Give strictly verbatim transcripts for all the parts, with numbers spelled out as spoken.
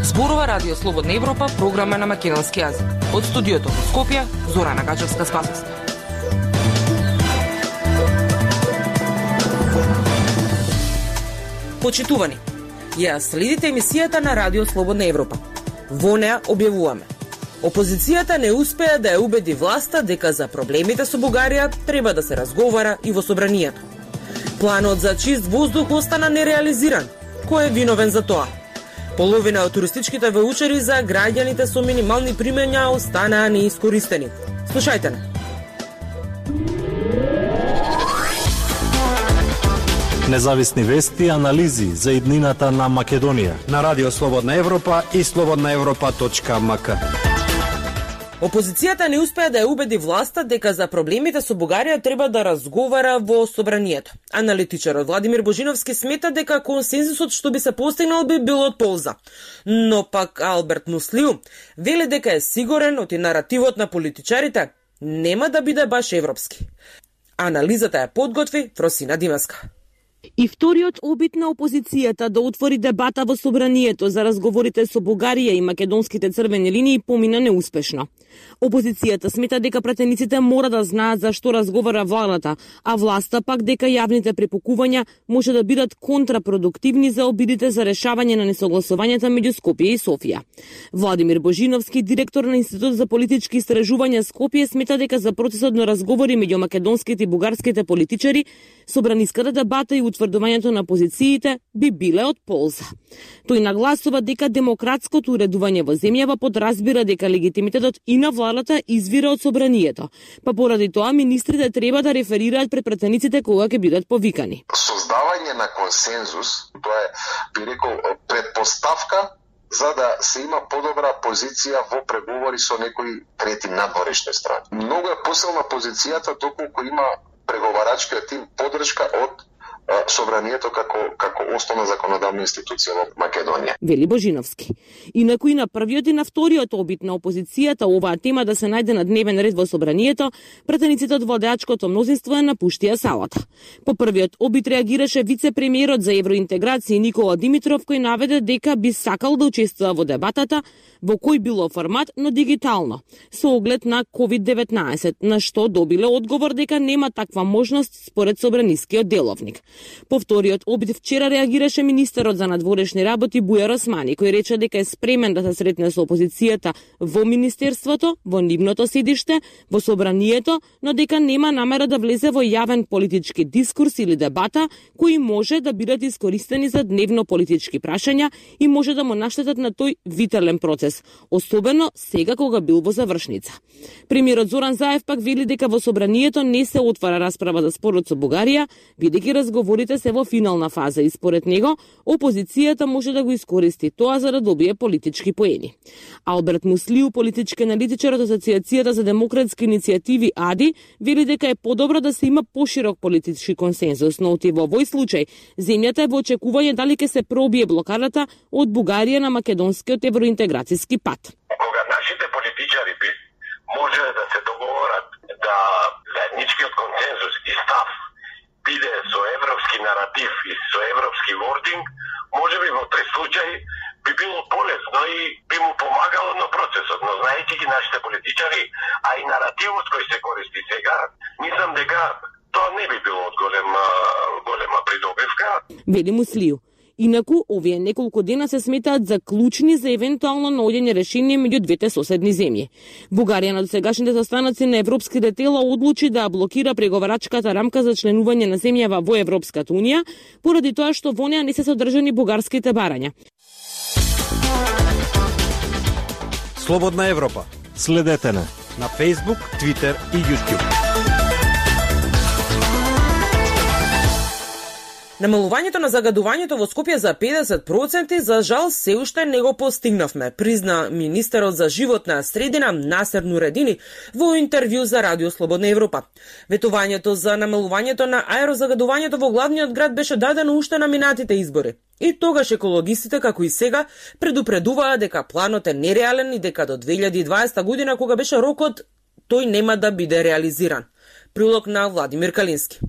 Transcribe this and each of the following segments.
Зборува Радио Слободна Европа, програма на македонски јазик. Од студиото во Скопје, Зорана Гачевска-Спасовска. Почитувани, ја следите емисијата на Радио Слободна Европа. Во неа објавуваме: опозицијата не успеа да ја убеди власта дека за проблемите со Бугарија треба да се разговара и во собранието. Планот за чист воздух остана нереализиран. Кој е виновен за тоа? Половина од туристичките ваучери за граѓаните со минимални примања останаа неискористени. Слушајте не. Независни вести и анализи за иднината на Македонија на Радио Слободна Европа и слободна европа точка ем ка. Опозицијата не успеа да ја убеди власта дека за проблемите со Бугарија треба да разговара во собранието. Аналитичарот Владимир Божиновски смета дека консензусот што би се постигнал би бил од полза. Но пак Алберт Муслиу вели дека е сигурен оти наративот на политичарите нема да биде баш европски. Анализата ја подготви Фросина Димаска. И вториот обид на опозицијата да отвори дебата во собранието за разговорите со Бугарија и македонските црвени линии помина неуспешно. Опозицијата смета дека пратениците мора да знаат за што разговара владата, а власта пак дека јавните препукувања може да бидат контрапродуктивни за обидите за решавање на несогласувањата меѓу Скопје и Софија. Владимир Божиновски, директор на Институт за политички истражувања Скопје, смета дека за процесот на разговори меѓу македонските и бугарските политичари, собраниската дебата и утврдувањето на позициите би биле од полза. Тој нагласува дека демократското уредување во земјава подразбира дека легитимитетот и на владата извира од собранието, па поради тоа министрите треба да реферираат пред пратениците кога ќе бидат повикани. Создавање на консензус, тоа е, би рекол, предпоставка за да се има подобра позиција во преговори со некои трети надворешни страни. Многу е посилна позицијата доколку има преговарачкиот тим поддршка од собранието како како основна законодавна институција во Македонија. Вели Божиновски. Инаку и на првиот и на вториот обид на опозицијата оваа тема да се најде на дневен ред во собранието, пратениците од владеачкото мнозинство ја напуштија салата. По првиот обид реагираше вице-премиерот за евроинтеграција Никола Димитров, кој наведе дека би сакал да учествува во дебатата во кој било формат, но дигитално, со оглед на ковид деветнаесет, на што добиле одговор дека нема таква можност според собранискиот деловник. По вториот обид вчера реагираше министерот за надворешни работи Бујар Османи, кој рече дека е спремен да се сретне со опозицијата во министерството, во нивното седиште, во собранието, но дека нема намера да влезе во јавен политички дискурс или дебата кои може да бидат искористени за дневно политички прашања и може да му наштетат на тој витален процес, особено сега кога бил во завршница. Премиерот Зоран Заев пак вели дека во собранието не се отвара расправа за спорот со Бугарија, бидејќи разговорите се во финална фаза и според него опозицијата може да го искористи тоа за да добие политички поени. Алберт Муслиу, политички аналитичар од Асоциацијата за демократски иницијативи АДИ, вели дека е подобро да се има поширок политички консензус, но оти во овој случај земјата е во очекување дали ќе се пробие блокадата од Бугарија на македонскиот евроинтеграцијски пат. Кога нашите политичари би може да се договорат да заедничкиот консензус и став биде со европски наратив и со европски вординг, може би во тој случај би било полесно и би му помагало на процесот, но знаејќи ги нашите политичари, а и наративот кој се користи сега, мислам дека тоа не би било од голема, голема придобивка. Вели Муслиу. Инаку, овие неколку дена се сметаат за клучни за евентуално наоѓање решение меѓу двете соседни земји. Бугарија на досегашните состаноци на европските тела одлучи да блокира преговарачката рамка за членување на земјава во Европската унија, поради тоа што во неа не се содржани бугарските барања. Слободна Европа. Следете на на Facebook, Twitter и YouTube. Намалувањето на загадувањето во Скопје за педесет проценти за жал се уште не го постигнавме, призна министерот за животна средина Насер Нуредини во интервју за Радио Слободна Европа. Ветувањето за намалувањето на аерозагадувањето во главниот град беше дадено уште на минатите избори. И тогаш екологистите, како и сега, предупредуваа дека планот е нереален и дека до две илјади и дваесета година, кога беше рокот, тој нема да биде реализиран. Прилог на Владимир Калински.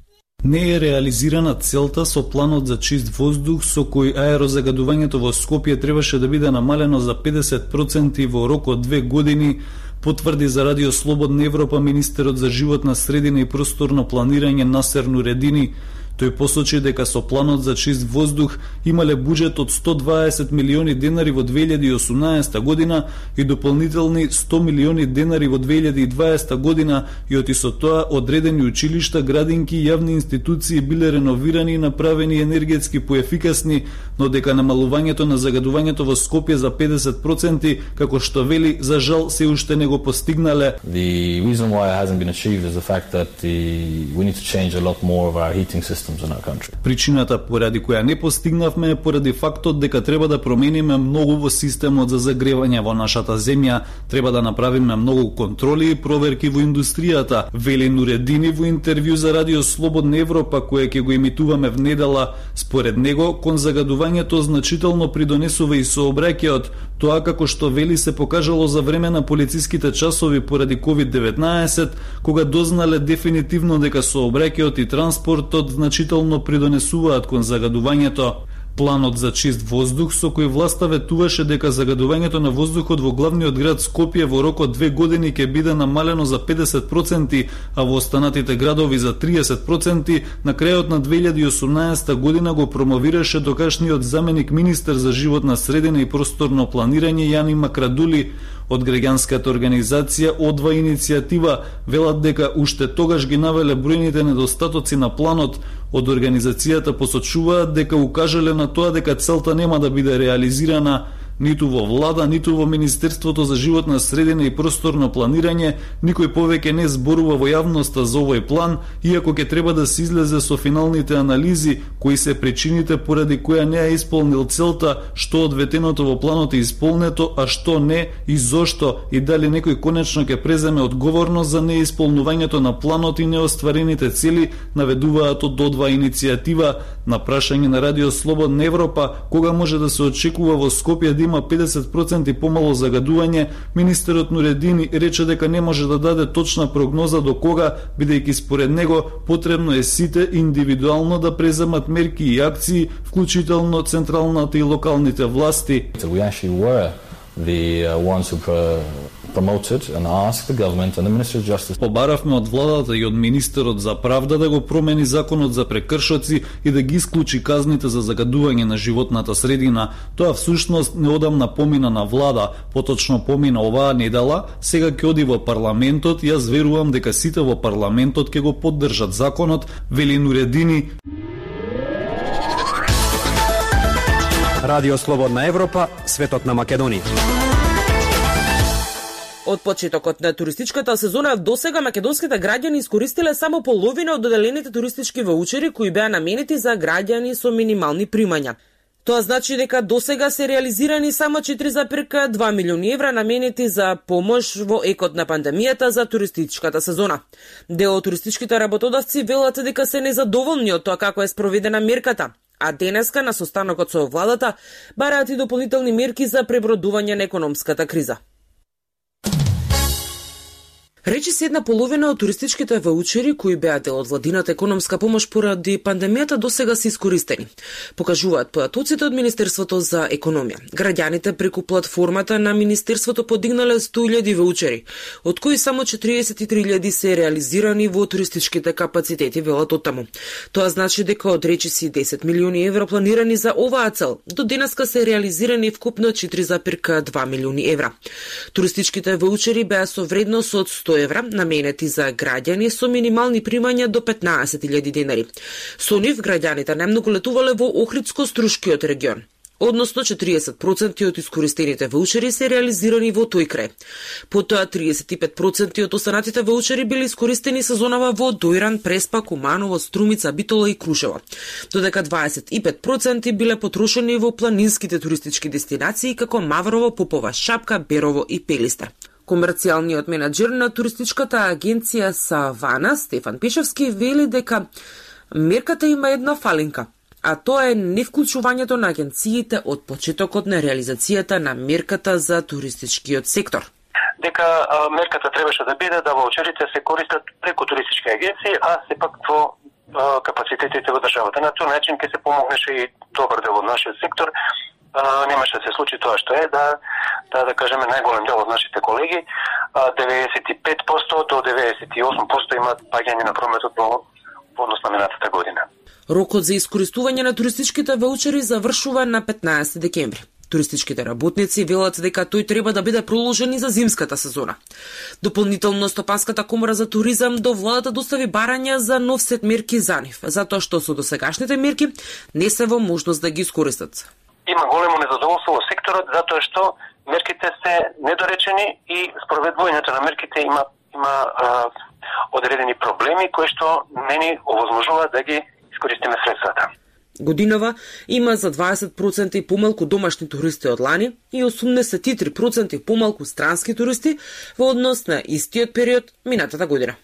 Не е реализирана целта со планот за чист воздух со кој аерозагадувањето во Скопје требаше да биде намалено за педесет проценти во рок од две години, потврди за Радио Слободна Европа министерот за животна средина и просторно планирање Насер Нуредини. Тој посочи дека со планот за чист воздух имале буџет од сто дваесет милиони денари во две илјади и осумнаесета година и дополнителни сто милиони денари во две илјади и дваесета година и оти со тоа одредени училишта, градинки и јавни институции биле реновирани и направени енергетски поефикасни, но дека намалувањето на загадувањето во Скопје за педесет проценти, како што вели, за жал се уште не го постигнале. The reason why it hasn't been achieved is the fact that the we need to change a lot more of our heating system. Причината поради која не постигнавме е поради фактот дека треба да промениме многу во системот за загревање во нашата земја, треба да направиме многу контроли и проверки во индустријата, вели Нуредини во интервју за Радио Слободна Европа која ќе го емитуваме в недела. Според него, кон загадувањето значително придонесува и сообраќајот. Тоа како што вели се покажало за време на полициските часови поради ковид деветнаесет, кога дознале дефинитивно дека сообраќајот и транспортот значително придонесуваат кон загадувањето. Планот за чист воздух со кој власта ветуваше дека загадувањето на воздухот во главниот град Скопје во рок од две години ќе биде намалено за педесет проценти, а во останатите градови за триесет проценти, на крајот на две илјади и осумнаесета година го промовираше докашниот заменик министер за животна средина и просторно планирање Јани Макрадули. Од граѓанската организација О два иницијатива велат дека уште тогаш ги навеле бројните недостатоци на планот. Од организацијата посочуваат дека укажале на тоа дека целта нема да биде реализирана. Ниту во влада, ниту во Министерството за животна средина и просторно планирање никој повеќе не зборува во јавноста за овој план, иако ќе треба да се излезе со финалните анализи кои се причините поради која не е исполнил целта, што од ветеното во планот е исполнето, а што не и зошто, и дали некој конечно ќе преземе одговорност за неисполнувањето на планот и неостварените цели, наведуваат од О два иницијатива. На прашање на Радио Слободна Европа кога може да се очекува во Скопје да има педесет проценти помало загадување, министерот Нуредини рече дека не може да даде точна прогноза до кога, бидејќи според него потребно е сите индивидуално да преземат мерки и акции, вклучително централната и локалните власти. The uh, ones who uh, promoted and asked the government and the Minister of Justice. Побаравме од владата и од министерот за правда да го промени законот за прекршоци и да ги исклучи казните за загадување на животната средина. Тоа всушност неодамна помина на влада, поточно помина оваа недела, сега ќе оди во парламентот и јас верувам дека сите во парламентот ќе го поддржат законот, вели Нуредини. Радио Слободна Европа, светот на Македонија. Од почетокот на туристичката сезона досега македонските граѓани искористиле само половина од доделените туристички ваучери кои беа наменети за граѓани со минимални примања. Тоа значи дека досега се реализирани само четири зарез два милиони евра наменети за помош во екот на пандемијата за туристичката сезона. Дел од туристичките работодавци велат дека се незадоволни од тоа како е спроведена мерката, а денеска на состанокот со владата бараат и дополнителни мерки за пребродување на економската криза. Речи се една половина од туристичките ваучери кои беа дел од владината економска помош поради пандемијата досега се искористени. Покажуваат поdatоците од Министерството за економија. Граѓаните преку платформата на Министерството подигнале сто илјади ваучери, од кои само четириесет и три илјади се реализирани во туристичките капацитети, велат оттаму. Тоа значи дека од речиси десет милиони евра планирани за оваа цел, до денеска се реализирани вкупно четири зарез два милиони евра. Туристичките ваучери беа со вредност од сто евра, наменети за граѓани со минимални примања до петнаесет илјади денари. Со нив граѓаните најмногу летувале во Охридско-Струшкиот регион. Односно четириесет проценти од искористените ваучери се реализирани во тој крај. Потоа триесет и пет проценти од останатите ваучери били искористени сезонава во Дојран, Преспа, Куманово, Струмица, Битола и Крушево. Додека дваесет и пет проценти биле потрошени во планинските туристички дестинации како Маврово, Попова, Шапка, Берово и Пелистер. Комерцијалниот менаџер на туристичката агенција Савана, Стефан Пешевски, вели дека мерката има една фалинка, а тоа е невклучувањето на агенциите од почетокот на реализацијата на мерката за туристичкиот сектор. Дека а, мерката требаше да биде да ваучерите се користат преку туристички агенции, а сепак во капацитетите во државата. На тој начин ќе се помогнеше и добар дел од нашиот сектор. Немаше да се случи тоа што е, да, да, да кажеме, најголем дел од нашите колеги, деветдесет и пет проценти до деветдесет и осум проценти имаат паѓање на прометот во однос на минатата година. Рокот за искористување на туристичките ваучери завршува на петнаесети декември. Туристичките работници велат дека тој треба да биде проложен и за зимската сезона. Дополнително Стопанската комора за туризам до владата достави барања за нов сет мерки за нив, затоа што со досегашните мерки не се во можност да ги искористат. Има големо незадоволство во секторот затоа што мерките се недоречени и спроведувањето на мерките има има а, одредени проблеми кои што не ни овозможуваат да ги искористиме средствата. Годинава има за дваесет проценти помалку домашни туристи од лани и осумдесет и три проценти помалку странски туристи во однос на истиот период минатата година.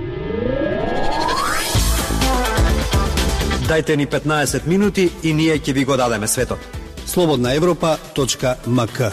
Дајте ни петнаесет минути и ние ќе ви го дадеме светот. слободна европа точка ем ка.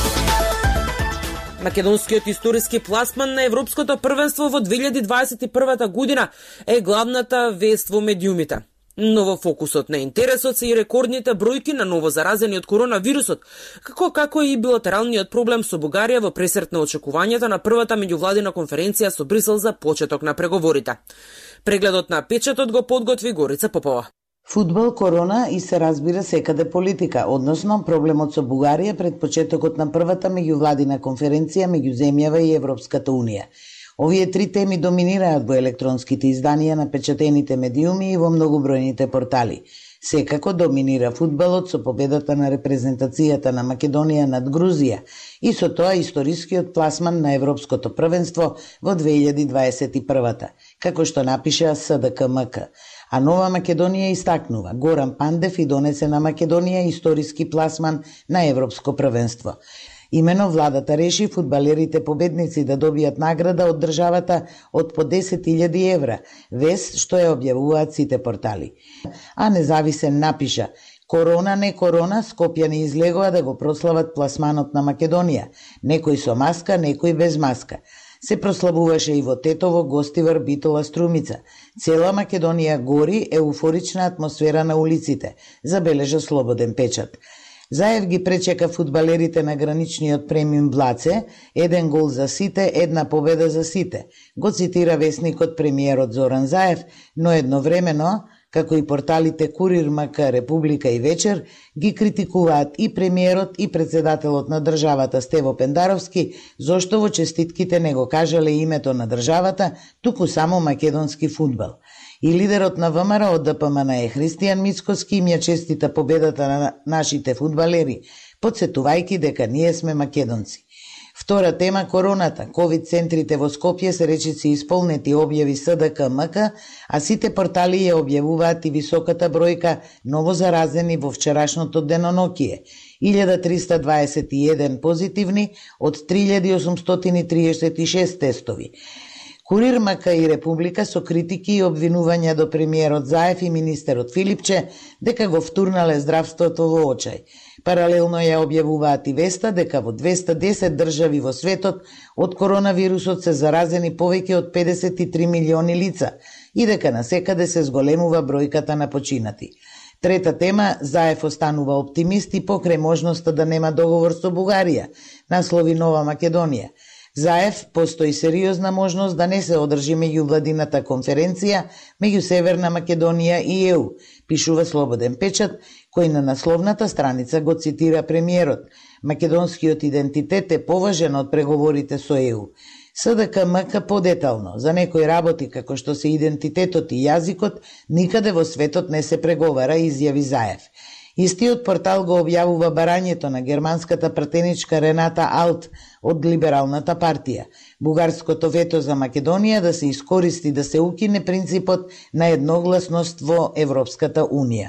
Македонскиот историски пласман на Европското првенство во две илјади дваесет и прва година е главната вест во медиумите. Но во фокусот на интересот се и рекордните бројки на ново заразени од коронавирусот, како како и билатералниот проблем со Бугарија во пресрет на очекувањата на првата меѓувладина конференција со Брисел за почеток на преговорите. Прегледот на печатот го подготви Горица Попова. Фудбал, корона и се разбира секаде политика, односно проблемот со Бугарија пред почетокот на првата меѓувладина конференција меѓу земјава и Европската унија. Овие три теми доминираат во електронските изданија на печатените медиуми и во многобројните портали. Секако доминира фудбалот со победата на репрезентацијата на Македонија над Грузија и со тоа историскиот пласман на Европското првенство во две илјади дваесет и прва, како што напиша С Д К М К. А Нова Македонија истакнува, Горан Пандев и донесе на Македонија историски пласман на Европско првенство. Имено владата реши фудбалерите победници да добијат награда од државата од по десет илјади евра, вест што ја објавуваат сите портали. А Независен напиша: корона не корона, скопјани излегоа да го прослават пласманот на Македонија, некој со маска, некој без маска. Се прославуваше и во Тетово, Гостивар, Битола, Струмица. Цела Македонија гори, еуфорична атмосфера на улиците, забележа Слободен печат. Заев ги пречека фудбалерите на граничниот премиум Блаце, еден гол за сите, една победа за сите. Го цитира весникот премиерот Зоран Заев, но едновремено, како и порталите Курир, М К, Република и Вечер, ги критикуваат и премиерот и председателот на државата Стево Пендаровски, зошто во честитките не го кажале името на државата, туку само македонски фудбал. И лидерот на В М Р од Д П М Н е Христијан Мицкоски им ја честита победата на нашите фудбалери, подсетувајќи дека ние сме македонци. Втора тема, короната. Ковид центрите во Скопје се речици исполнети, објави С Д К М К, а сите портали ја објавуваат и високата бројка ново заразени во вчерашното денонокие. илјада триста дваесет и еден позитивни од три илјади осумстотини и триесет и шест тестови. Курир, М К и Република со критики и обвинувања до премиерот Заев и министерот Филипче дека го втурнале здравството во очај. Паралелно ја објавуваат и веста дека во двеста десет држави во светот од коронавирусот се заразени повеќе од педесет и три милиони лица и дека насекаде се зголемува бројката на починати. Трета тема, Заев останува оптимист и покрај можноста да нема договор со Бугарија, наслови Нова Македонија. Заев, постои сериозна можност да не се одржи меѓувладината конференција меѓу Северна Македонија и Е У, пишува Слободен печат, кој на насловната страница го цитира премиерот. Македонскиот идентитет е поважен од преговорите со Е У. С Д К М К подетално, за некои работи како што се идентитетот и јазикот, никаде во светот не се преговара, изјави Заев. Истиот портал го објавува барањето на германската пратеничка Рената Алт од Либералната партија. Бугарското вето за Македонија да се искористи да се укине принципот на едногласност во Европската унија.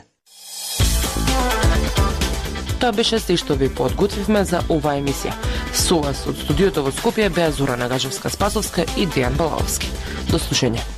Тоа беше се што ви подготвивме за оваа емисија. Со вас од студиото во Скопје беа Зорана Гажевска-Спасовска и Дејан Балаовски. До слушање.